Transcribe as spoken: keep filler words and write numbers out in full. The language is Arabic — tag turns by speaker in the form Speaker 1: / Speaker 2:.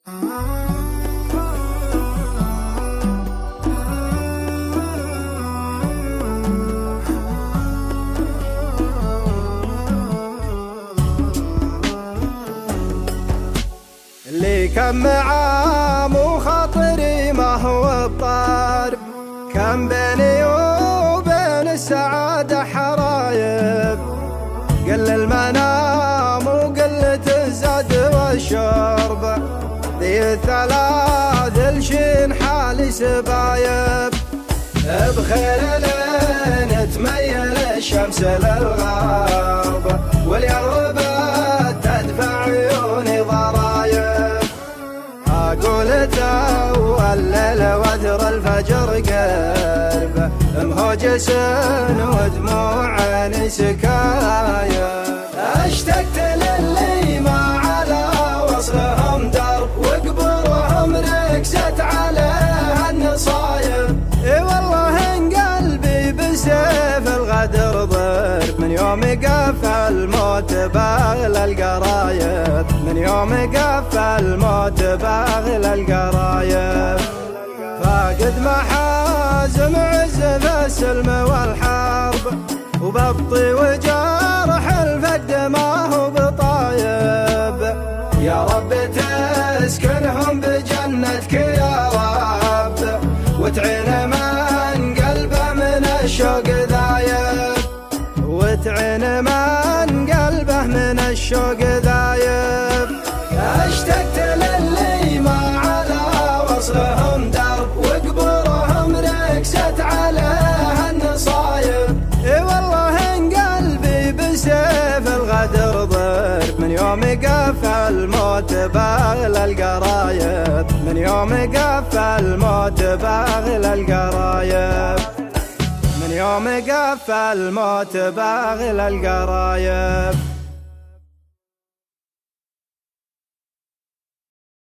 Speaker 1: اللي كم عام وخاطري ما هو الطارب، كم بيني وبين السعادة حرايب، قل المنام وقلة الزاد والشرب، ذي الثلاث الشين حالي سبايب، بخير لين تميل الشمس للغرب، واليوم تدفع عيوني ضرايب، أقول تو الليل وثر الفجر قرب، مهوجس ودموع عيني سكايب، اشتقت للي ما على وصلهم درب، وقبورهم ركزت عليها النصايب، اي والله ان قلبي بسيف الغدر ضرب، من يوم قف الموت باغل القرايب، من يوم قف الموت باغل القرايب، فاقد محازم عز في السلم والحرب، وببطي وجارح الفقد ما هو بطايب، يا رب تسكنهم بجنتك يا رب، وتعين من قلبه من الشوق ذايب، وتعين من قلبه من الشوق ذايب، اشتقت للي ما على وصلهم درب، وقبورهم ركزت عليها النصايب، اي والله ان قلبي بسيف الغدر ضرب، من يوم قف الموت باغل القرايب، من يوم قف الموت باغل القرايب، من يوم قف الموت باغل القرايب.